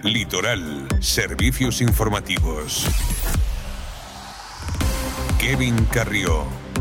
Litoral, servicios informativos. Kevin Carrió.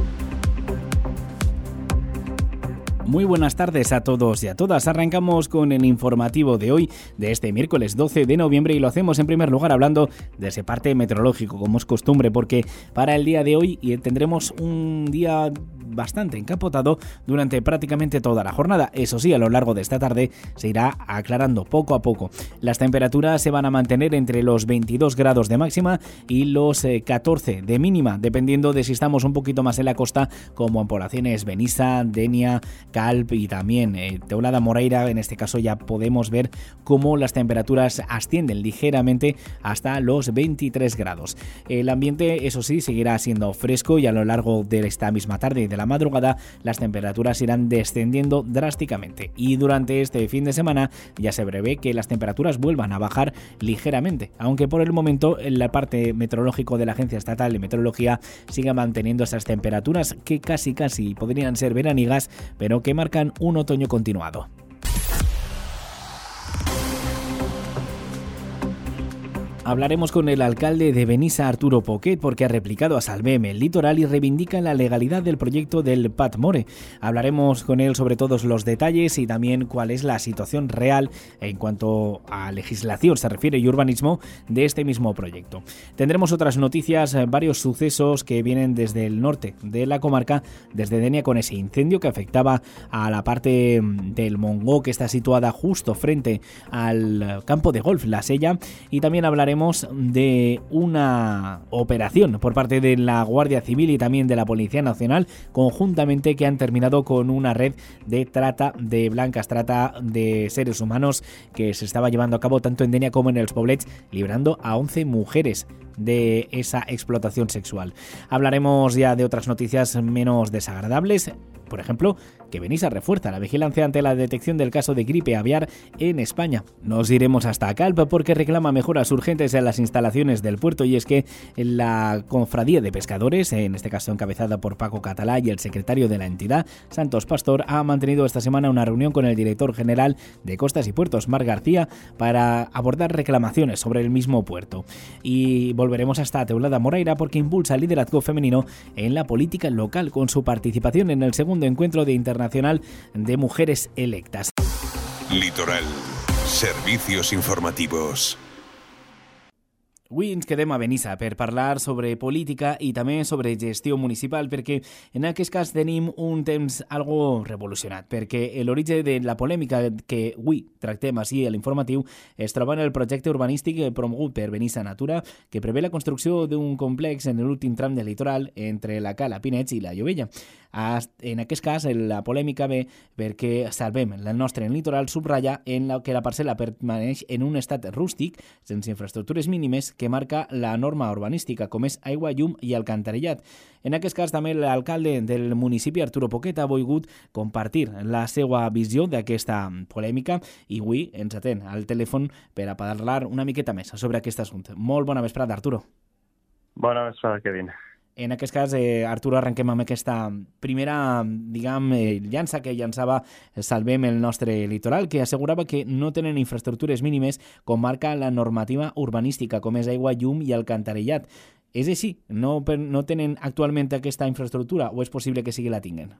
Muy buenas tardes a todos y a todas. Arrancamos con el informativo de hoy, de este miércoles 12 de noviembre, y lo hacemos en primer lugar hablando de ese parte meteorológico, como es costumbre, porque para el día de hoy tendremos un día bastante encapotado durante prácticamente toda la jornada. Eso sí, a lo largo de esta tarde se irá aclarando poco a poco. Las temperaturas se van a mantener entre los 22 grados de máxima y los 14 de mínima, dependiendo de si estamos un poquito más en la costa, como en poblaciones Benissa, Denia, Calp y también Teulada Moreira. En este caso ya podemos ver cómo las temperaturas ascienden ligeramente hasta los 23 grados. El ambiente, eso sí, seguirá siendo fresco, y a lo largo de esta misma tarde y de la madrugada las temperaturas irán descendiendo drásticamente, y durante este fin de semana ya se prevé que las temperaturas vuelvan a bajar ligeramente, aunque por el momento en la parte meteorológico de la Agencia Estatal de Meteorología sigue manteniendo esas temperaturas que casi podrían ser veraniegas, pero que marcan un otoño continuado. Hablaremos con el alcalde de Benissa, Arturo Poquet, porque ha replicado a Salvem el litoral y reivindica la legalidad del proyecto del Pat More. Hablaremos con él sobre todos los detalles y también cuál es la situación real en cuanto a legislación se refiere y urbanismo de este mismo proyecto. Tendremos otras noticias, varios sucesos que vienen desde el norte de la comarca, desde Denia, con ese incendio que afectaba a la parte del Mongó, que está situada justo frente al campo de golf La Sella, y también hablaremos de una operación por parte de la Guardia Civil y también de la Policía Nacional conjuntamente, que han terminado con una red de trata de blancas, trata de seres humanos, que se estaba llevando a cabo tanto en Denia como en Els Poblets, librando a 11 mujeres de esa explotación sexual. Hablaremos ya de otras noticias menos desagradables. Por ejemplo, que Benissa refuerza la vigilancia ante la detección del caso de gripe aviar en España. Nos iremos hasta Calp porque reclama mejoras urgentes en las instalaciones del puerto, y es que la Cofradía de Pescadores, en este caso encabezada por Paco Catalá y el secretario de la entidad, Santos Pastor, ha mantenido esta semana una reunión con el director general de Costas y Puertos, Marc García, para abordar reclamaciones sobre el mismo puerto. Y volveremos hasta Teulada Moreira porque impulsa el liderazgo femenino en la política local con su participación en el segundo encuentro de internacional de mujeres electas. Litoral, servicios informativos. Avui ens quedem a Benissa per parlar sobre política i també sobre gestió municipal, perquè en aquest cas tenim un temps algo revolucionat, perquè l'origen de la polèmica que avui tractem així a l'informatiu es troba en el projecte urbanístic promogut per Benissa Natura, que prevé la construcció d'un complex en l'últim tram del litoral entre la Cala Pinets i la Llovella. En aquest cas, la polèmica ve perquè Salvem el nostre litoral subratlla que la parcel·la permaneix en un estat rústic, sense infraestructures mínimes, que marca la norma urbanística, com és aigua, llum i alcantarellat. En aquest cas, també l'alcalde del municipi, Arturo Poquet, ha volgut compartir la seva visió d'aquesta polèmica i avui ens atén al telèfon per a parlar una miqueta més sobre aquest assumpte. Molt bona vesprada, Arturo. Bona vesprada, Kevin. En aquest cas, Arturo, arrenquem amb aquesta primera, llança que llançava Salvem el nostre litoral, que assegurava que no tenen infraestructures mínimes com marca la normativa urbanística, com és aigua, llum i alcantarellat. És així? No tenen actualment aquesta infraestructura o és possible que sí que la tinguen?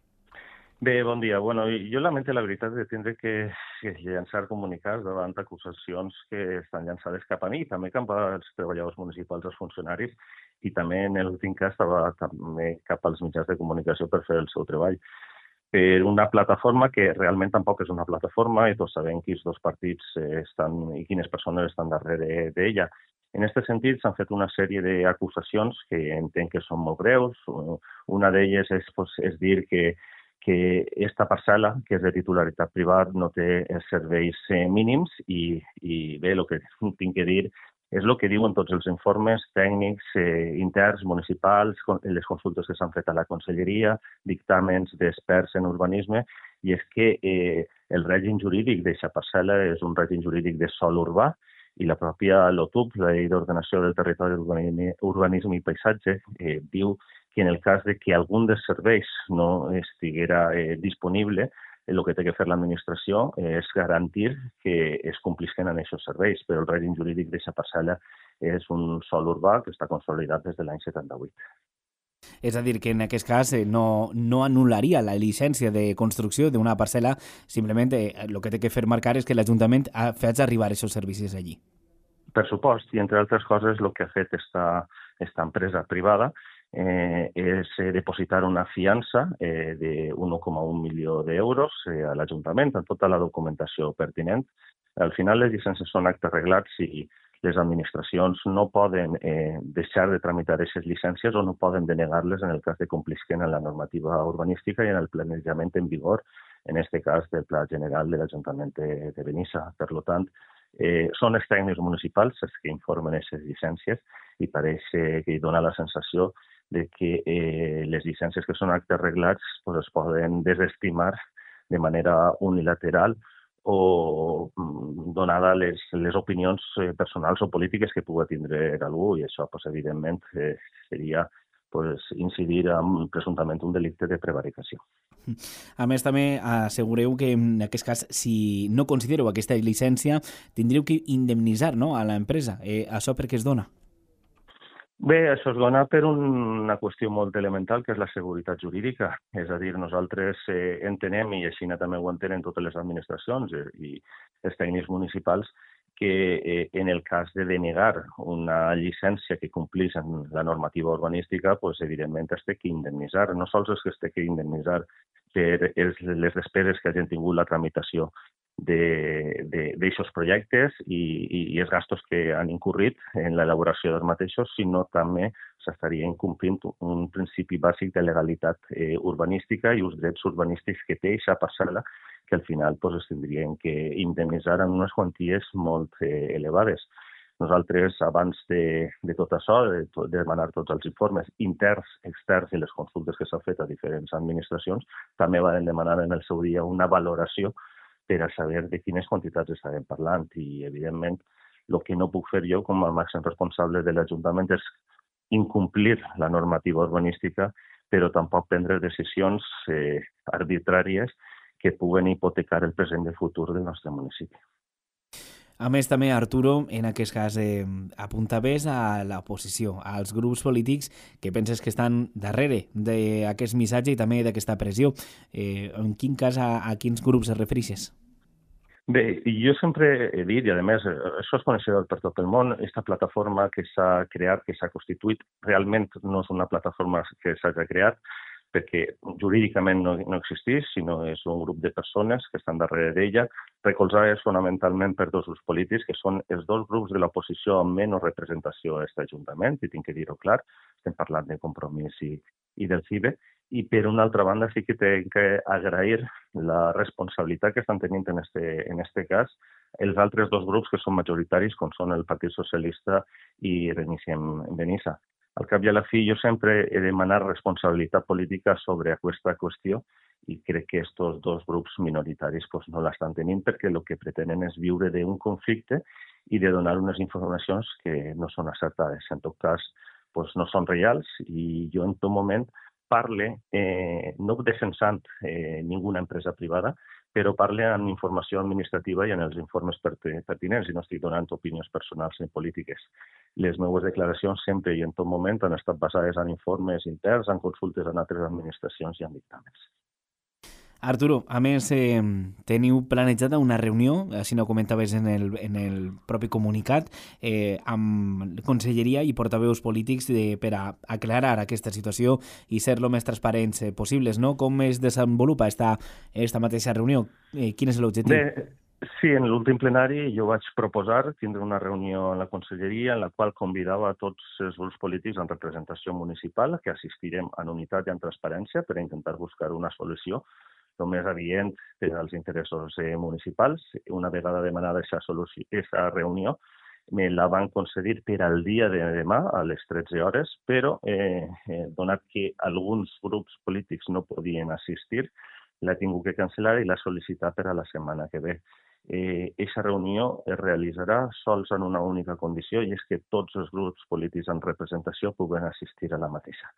Bé, bon dia. Bueno, jo lamento la veritat de tindre que llançar comunicats davant acusacions que estan llançades cap a mi, també cap als treballadors municipals, als funcionaris, i també en l'últim cas també cap als mitjans de comunicació per fer el seu treball. Per una plataforma que realment tampoc és una plataforma, i tots sabem quins dos partits estan i quines persones estan darrere d'ella. En aquest sentit, s'han fet una sèrie d'acusacions que entenc que són molt greus. Una d'elles és dir que aquesta parcel·la, que és de titularitat privada, no té els serveis mínims i bé, el que tinc que dir és el que diuen tots els informes tècnics interns, municipals, les consultes que s'han fet a la Conselleria, dictàmens d'experts en urbanisme, i és que el règim jurídic d'aquesta parcel·la és un règim jurídic de sòl urbà, i la pròpia LOTUP, la Llei d'Ordenació del Territori, Urbanisme i Paisatge, diu que en el cas de que algun dels serveis no estiguera disponible, el que té que fer l'administració és garantir que es complisquen en aquests serveis, però el règim jurídic d'aquesta parcel·la és un sòl urbà que està consolidat des de l'any 78. És a dir, que en aquest cas no anul·laria la llicència de construcció d'una parcel·la, simplement el que té que fer marcar és que l'Ajuntament ha fet arribar aquests servicis allí. Per supost, i entre altres coses, el que ha fet esta empresa privada és depositar una fiança de 1,1 milió d'euros a l'Ajuntament amb tota la documentació pertinent. Al final, les llicències són actes reglats i les administracions no poden deixar de tramitar aquestes llicències o no poden denegar-les en el cas de complisquen en la normativa urbanística i en el planejament en vigor, en aquest cas del Pla General de l'Ajuntament de Benissa. Per tant, són els tècnics municipals els que informen aquestes llicències i pareix que dona la sensació de que les llicències que són actes reglats es poden desestimar de manera unilateral o donada les opinions personals o polítiques que pugui tindre algú, i això, evidentment, seria incidir en presumptament un delicte de prevaricació. A més, també assegureu que en aquest cas, si no considereu aquesta llicència, tindríeu que indemnitzar, no, a l'empresa. Això per què es dona? Bé, això es dona per una qüestió molt elemental, que és la seguretat jurídica. És a dir, nosaltres entenem, i així també ho entenen totes les administracions i els tècnics municipals, que en el cas de denegar una llicència que complís amb la normativa urbanística, evidentment es té que indemnitzar. No sols és que es té que indemnitzar per les despeses que hagin tingut la tramitació d'aquests projectes i els gastos que han incurrit en l'elaboració dels mateixos, sinó també s'estaria incomplint un principi bàsic de legalitat urbanística i els drets urbanístics que té aquesta parcel·la, que al final es tindrien que indemnitzar en unes quanties molt elevades. Nosaltres, abans de tot això, de demanar tots els informes interns, externs i les consultes que s'han fet a diferents administracions, també vam demanar en el seu dia una valoració per a saber de quines quantitats estàvem parlant. I, evidentment, el que no puc fer jo com a màxim responsable de l'Ajuntament és incomplir la normativa urbanística, però tampoc prendre decisions arbitràries que puguen hipotecar el present i el futur del nostre municipi. A més, també, Arturo, en aquest cas, apuntaves a l'oposició, als grups polítics que penses que estan darrere d'aquest missatge i també d'aquesta pressió. En quin cas, a quins grups es refereixes? Bé, jo sempre he dit, i a més, això és coneixedor per tot el món, aquesta plataforma que s'ha creat, que s'ha constituït, realment no és una plataforma que s'hagi creat, perquè jurídicament no existeix, sinó és un grup de persones que estan darrere d'ella, recolzades fonamentalment per dos grups polítics, que són els dos grups de l'oposició amb menys representació a aquest Ajuntament, i tinc que dir-ho clar, estem parlant de Compromís i del CIBE, i per una altra banda sí que tinc que agrair la responsabilitat que estan tenint en este cas els altres dos grups que són majoritaris, com són el Partit Socialista i Reiniciem Benissa. Al cap i a la fi, jo sempre he demanat responsabilitat política sobre aquesta qüestió i crec que aquests dos grups minoritaris no l'estan tenint perquè el que pretenen és viure d'un conflicte i de donar unes informacions que no són acertades. En tot cas, no són reals i jo en tot moment parle, no defensant ninguna empresa privada, però parle amb informació administrativa i en els informes pertinents i no estic donant opinions personals ni polítiques. Les meves declaracions sempre i en tot moment han estat basades en informes interns, en consultes amb altres administracions i en dictàmens. Arturo, a més, teniu planejada una reunió, si no comentaves en el propi comunicat, amb conselleria i portaveus polítics per a aclarar aquesta situació i ser el més transparents possibles, no? Com es desenvolupa esta mateixa reunió? Quin és l'objectiu? Bé, sí, en l'últim plenari jo vaig proposar tindre una reunió en la conselleria en la qual convidava a tots els grups polítics en representació municipal que assistirem en unitat i en transparència per a intentar buscar una solució el més adient per als interessos municipals. Una vegada demanada aquesta reunió, me la van concedir per al dia de demà a les 13 hores, però donat que alguns grups polítics no podien assistir, l'ha tingut que cancel·lar i l'ha sol·licitat per a la setmana que ve. Aquesta reunió es realitzarà sols en una única condició i és que tots els grups polítics en representació puguen assistir a la mateixa.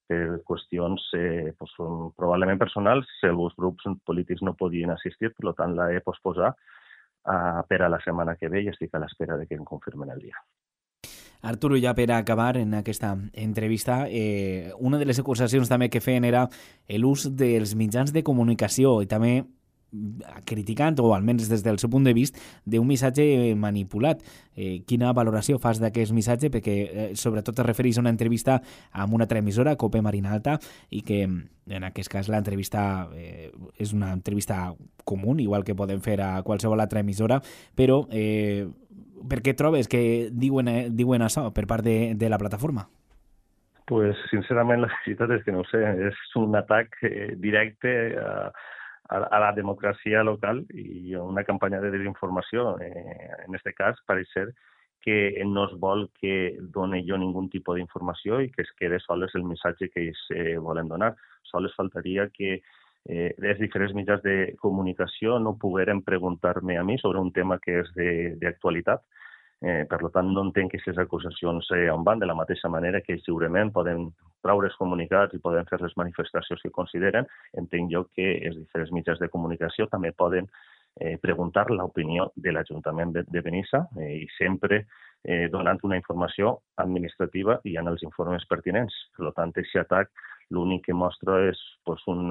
per qüestions probablement personals. Els grups polítics no podien assistir, per tant la he posposat per a la setmana que ve i estic a l'espera de que em confirmen el dia. Arturo, ja per acabar en aquesta entrevista, una de les acusacions també que feien era l'ús dels mitjans de comunicació i també criticant, o almenys des del seu punt de vista, d'un missatge manipulat. Quina valoració fas d'aquest missatge? Perquè sobretot es refereix a una entrevista amb una altra emissora, Cope Marina Alta, i que en aquest cas l'entrevista és una entrevista comú, igual que podem fer a qualsevol altra emissora, però per què trobes que diuen això per part de la plataforma? Pues sincerament la veritat és que no ho sé, és un atac directe a la democràcia local i una campanya de desinformació. En aquest cas, pareix ser que no es vol que doni jo ningun tipus d'informació i que es quede sols el missatge que ells volen donar. Sols faltaria que els diferents mitjans de comunicació no pogueren preguntar-me a mi sobre un tema que és d'actualitat. Per tant, no entenc que aquestes acusacions on van, de la mateixa manera que ells lliurement poden traure els comunicats i poden fer les manifestacions que consideren. Entenc jo que els diferents mitjans de comunicació també poden preguntar l'opinió de l'Ajuntament de Benissa i sempre donant una informació administrativa i en els informes pertinents. Per tant, aquest atac l'únic que mostra és un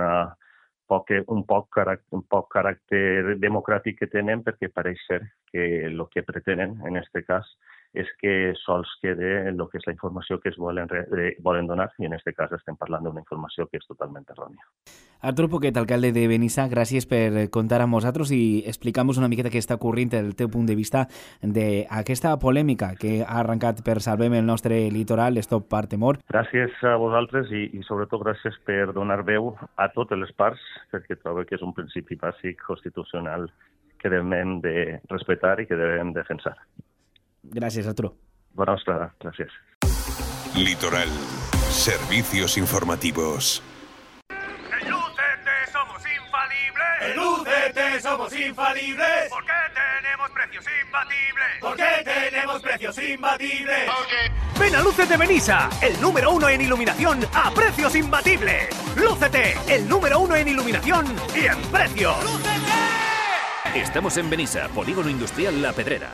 poc caràcter democràtic que tenen, perquè pareix ser que el que pretenen en aquest cas és que sols quede el que és la informació que es volen donar, i en aquest cas estem parlant d'una informació que és totalment errònia. Artur Poquet, alcalde de Benissa, gràcies per contar amb nosaltres i explicar-nos una miqueta què està ocorrent del teu punt de vista d'aquesta polèmica que ha arrencat per Salvem el nostre litoral, Stop Partemor. Gràcies a vosaltres i sobretot gràcies per donar veu a totes les parts, perquè trobo que és un principi bàsic constitucional que devem de respectar i que devem defensar. Gracias, Arturo. Bona vesprada, gracias. Litoral, servicios informativos. En UCT somos infalibles. En UCT somos infalibles. ¿Por qué tenemos precios imbatibles? ¿Por qué tenemos precios imbatibles? Ven a Lúcete Benissa, el número 1 en iluminación a precios imbatibles. Lúcete, el número 1 en iluminación y en precios. ¡Lúcete! Estamos en Benissa, Polígono Industrial La Pedrera.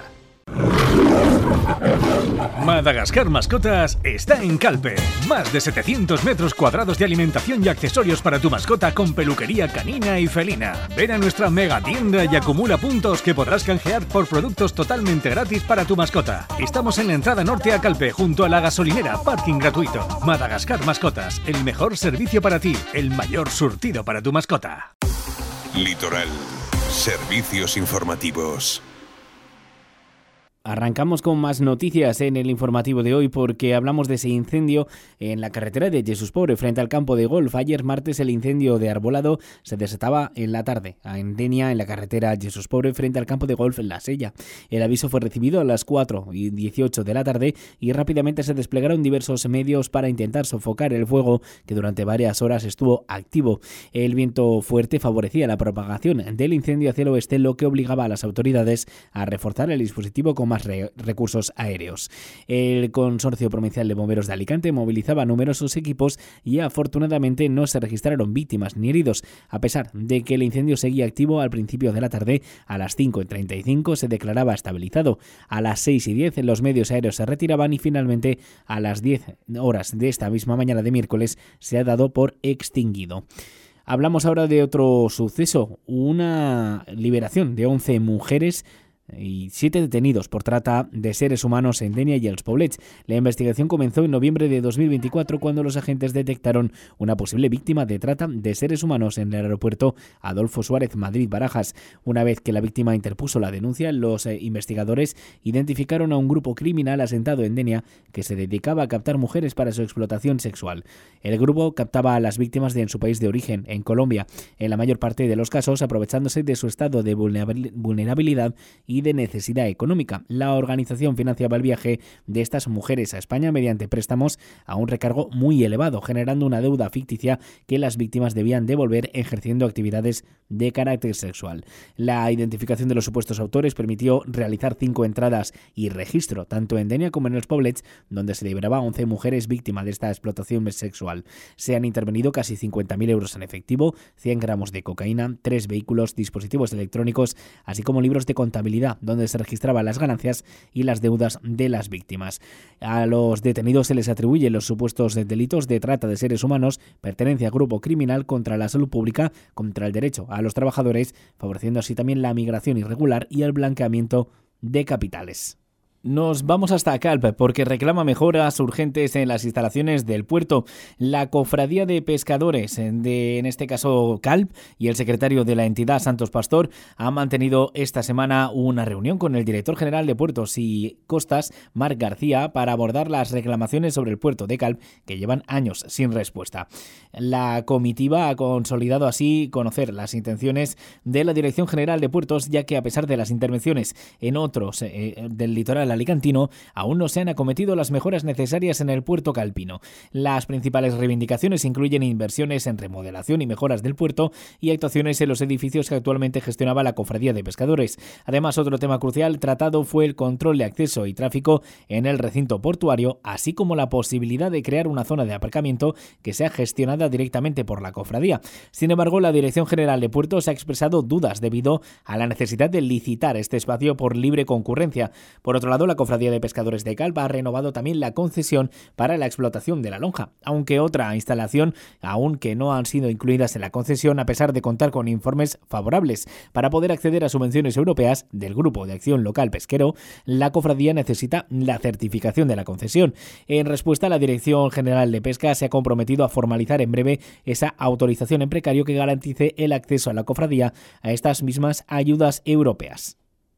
Madagascar Mascotas está en Calpe. Más de 700 metros cuadrados de alimentación y accesorios para tu mascota con peluquería canina y felina. Ven a nuestra mega tienda y acumula puntos que podrás canjear por productos totalmente gratis para tu mascota. Estamos en la entrada norte a Calpe, junto a la gasolinera, parking gratuito. Madagascar Mascotas, el mejor servicio para ti, el mayor surtido para tu mascota. Litoral, servicios informativos. Arrancamos con más noticias en el informativo de hoy porque hablamos de ese incendio en la carretera de Jesús Pobre frente al campo de golf. Ayer martes el incendio de arbolado se desataba en la tarde en Denia, en la carretera Jesús Pobre frente al campo de golf en La Sella. El aviso fue recibido a las 4:18 de la tarde y rápidamente se desplegaron diversos medios para intentar sofocar el fuego que durante varias horas estuvo activo. El viento fuerte favorecía la propagación del incendio hacia el oeste, lo que obligaba a las autoridades a reforzar el dispositivo con más recursos aéreos. El Consorcio Provincial de Bomberos de Alicante movilizaba numerosos equipos y afortunadamente no se registraron víctimas ni heridos, a pesar de que el incendio seguía activo. Al principio de la tarde, a las 5:35 se declaraba estabilizado. A las 6:10 los medios aéreos se retiraban y finalmente a las 10 horas de esta misma mañana de miércoles se ha dado por extinguido. Hablamos ahora de otro suceso, una liberación de 11 mujeres y 7 detenidos por trata de seres humanos en Denia y Els Poblets. La investigación comenzó en noviembre de 2024 cuando los agentes detectaron una posible víctima de trata de seres humanos en el aeropuerto Adolfo Suárez Madrid-Barajas. Una vez que la víctima interpuso la denuncia, los investigadores identificaron a un grupo criminal asentado en Denia que se dedicaba a captar mujeres para su explotación sexual. El grupo captaba a las víctimas en su país de origen, en Colombia, en la mayor parte de los casos aprovechándose de su estado de vulnerabilidad y y de necesidad económica. La organización financiaba el viaje de estas mujeres a España mediante préstamos a un recargo muy elevado, generando una deuda ficticia que las víctimas debían devolver ejerciendo actividades de carácter sexual. La identificación de los supuestos autores permitió realizar 5 entradas y registro, tanto en Denia como en los Poblets, donde se liberaba a 11 mujeres víctimas de esta explotación sexual. Se han intervenido casi 50.000 euros en efectivo, 100 gramos de cocaína, 3 vehículos, dispositivos electrónicos, así como libros de contabilidad, donde se registraban las ganancias y las deudas de las víctimas. A los detenidos se les atribuyen los supuestos delitos de trata de seres humanos, pertenencia a grupo criminal, contra la salud pública, contra el derecho a los trabajadores, favoreciendo así también la migración irregular y el blanqueamiento de capitales. Nos vamos hasta Calp porque reclama mejoras urgentes en las instalaciones del puerto. La Cofradía de Pescadores, en este caso Calp, y el secretario de la entidad, Santos Pastor, han mantenido esta semana una reunión con el director general de Puertos y Costas, Marc García, para abordar las reclamaciones sobre el puerto de Calp, que llevan años sin respuesta. La comitiva ha consolidado así conocer las intenciones de la Dirección General de Puertos, ya que a pesar de las intervenciones en otros del litoral alicantino, aún no se han acometido las mejoras necesarias en el puerto calpino. Las principales reivindicaciones incluyen inversiones en remodelación y mejoras del puerto y actuaciones en los edificios que actualmente gestionaba la Cofradía de Pescadores. Además, otro tema crucial tratado fue el control de acceso y tráfico en el recinto portuario, así como la posibilidad de crear una zona de aparcamiento que sea gestionada directamente por la Cofradía. Sin embargo, la Dirección General de Puertos ha expresado dudas debido a la necesidad de licitar este espacio por libre concurrencia. Por otro lado, la Cofradía de Pescadores de Calp ha renovado también la concesión para la explotación de la lonja, aunque otra instalación aún que no han sido incluidas en la concesión a pesar de contar con informes favorables. Para poder acceder a subvenciones europeas del Grupo de Acción Local Pesquero, la Cofradía necesita la certificación de la concesión. En respuesta, la Dirección General de Pesca se ha comprometido a formalizar en breve esa autorización en precario que garantice el acceso a la Cofradía a estas mismas ayudas europeas.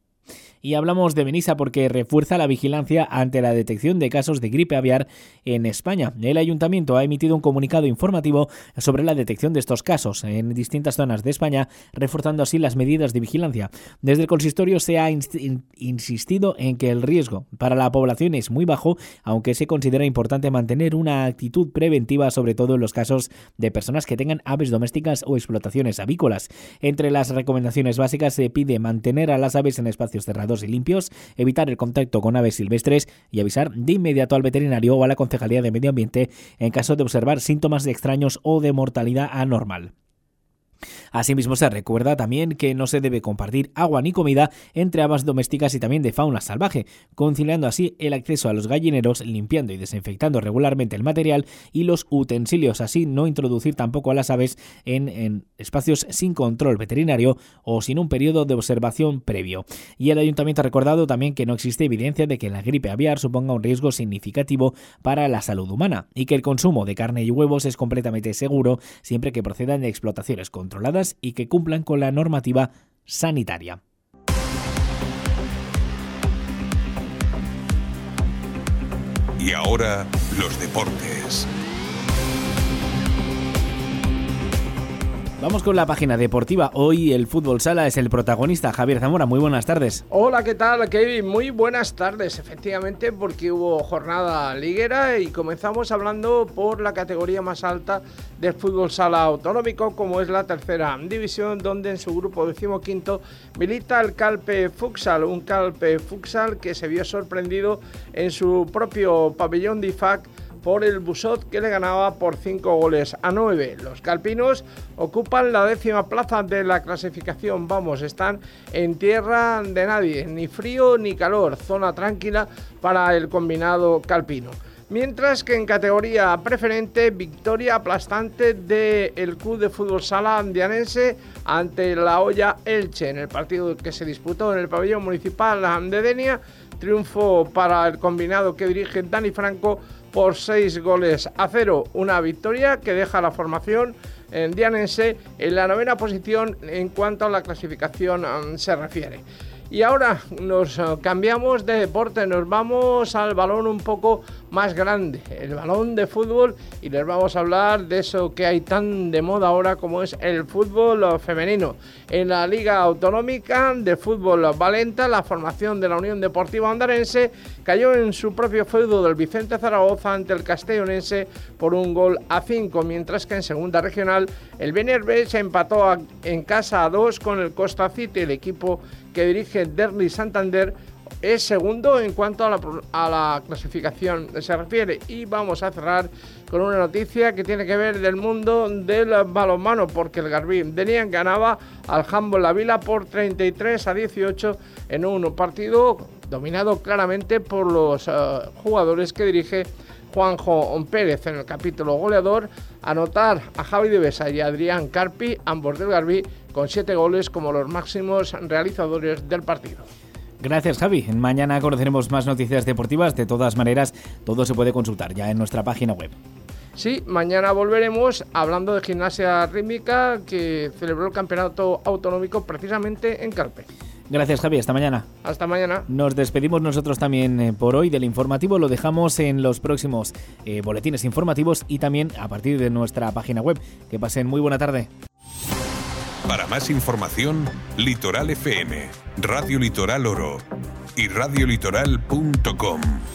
Y hablamos de Benissa porque refuerza la vigilancia ante la detección de casos de gripe aviar en España. El Ayuntamiento ha emitido un comunicado informativo sobre la detección de estos casos en distintas zonas de España, reforzando así las medidas de vigilancia. Desde el consistorio se ha insistido en que el riesgo para la población es muy bajo, aunque se considera importante mantener una actitud preventiva, sobre todo en los casos de personas que tengan aves domésticas o explotaciones avícolas. Entre las recomendaciones básicas se pide mantener a las aves en espacios cerrados y limpios, evitar el contacto con aves silvestres y avisar de inmediato al veterinario o a la Concejalía de Medio Ambiente en caso de observar síntomas extraños o de mortalidad anormal. Asimismo, se recuerda también que no se debe compartir agua ni comida entre aves domésticas y también de fauna salvaje, conciliando así el acceso a los gallineros, limpiando y desinfectando regularmente el material y los utensilios, así no introducir tampoco a las aves en espacios sin control veterinario o sin un periodo de observación previo. Y el Ayuntamiento ha recordado también que no existe evidencia de que la gripe aviar suponga un riesgo significativo para la salud humana y que el consumo de carne y huevos es completamente seguro siempre que procedan de explotaciones controladas y que cumplan con la normativa sanitaria. Y ahora, los deportes. Vamos con la página deportiva. Hoy el fútbol sala es el protagonista. Javier Zamora, muy buenas tardes. Hola, ¿qué tal, Kevin? Muy buenas tardes, efectivamente, porque hubo jornada liguera y comenzamos hablando por la categoría más alta del fútbol sala autonómico, como es la tercera división, donde en su grupo 15º milita el Calpe Futsal, un Calpe Futsal que se vio sorprendido en su propio pabellón de IFAC por el Busot, que le ganaba por 5-9. Los calpinos ocupan la 10ª plaza de la clasificación. Están en tierra de nadie, ni frío ni calor, zona tranquila para el combinado calpino. Mientras que en categoría preferente, victoria aplastante del Club de Fútbol Sala Andianense ante la Hoya Elche en el partido que se disputó en el pabellón municipal de Denia. Triunfo para el combinado que dirige Dani Franco por 6-0. Una victoria que deja a la formación dianense en la 9ª posición en cuanto a la clasificación se refiere. Y ahora nos cambiamos de deporte, nos vamos al balón un poco más grande, el balón de fútbol, y les vamos a hablar de eso que hay tan de moda ahora como es el fútbol femenino. En la Liga Autonómica de Fútbol Valenta, la formación de la Unión Deportiva Ondarense cayó en su propio feudo del Vicente Zaragoza ante el Castellonense por 1-5, mientras que en segunda regional el Benerbe se empató en casa a 2 con el Costa City. El equipo que dirige Derli Santander es segundo en cuanto a la clasificación se refiere. Y vamos a cerrar con una noticia que tiene que ver del mundo del balonmano, porque el Garbí de Nian ganaba al Handball La Vila por 33-18 en un partido dominado claramente por los jugadores que dirige Juanjo Pérez. En el capítulo goleador, anotar a Javi de Besa y a Adrián Carpi, ambos del Garbí, con 7 goles como los máximos realizadores del partido. Gracias, Javi. Mañana conoceremos más noticias deportivas. De todas maneras, todo se puede consultar ya en nuestra página web. Sí, mañana volveremos hablando de gimnasia rítmica, que celebró el campeonato autonómico precisamente en Calpe. Gracias, Javi. Hasta mañana. Hasta mañana. Nos despedimos nosotros también por hoy del informativo. Lo dejamos en los próximos boletines informativos y también a partir de nuestra página web. Que pasen muy buena tarde. Para más información, Litoral FM, Radio Litoral Oro y radiolitoral.com.